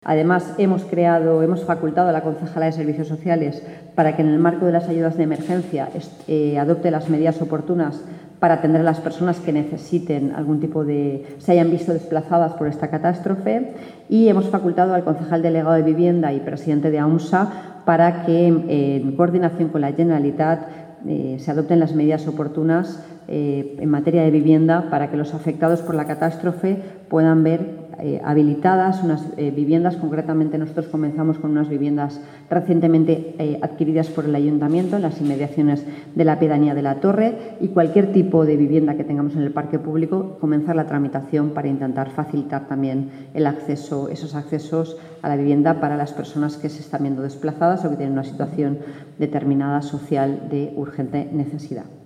Además, hemos facultado a la concejala de Servicios Sociales para que en el marco de las ayudas de emergencia adopte las medidas oportunas para atender a las personas que necesiten se hayan visto desplazadas por esta catástrofe, y hemos facultado al concejal delegado de Vivienda y presidente de AUMSA para que, en coordinación con la Generalitat, se adopten las medidas oportunas en materia de vivienda para que los afectados por la catástrofe puedan ver habilitadas unas viviendas. Concretamente, nosotros comenzamos con unas viviendas recientemente adquiridas por el Ayuntamiento en las inmediaciones de la pedanía de la Torre, y cualquier tipo de vivienda que tengamos en el parque público, comenzar la tramitación para intentar facilitar también esos accesos a la vivienda para las personas que se están viendo desplazadas o que tienen una situación determinada social de urgente necesidad.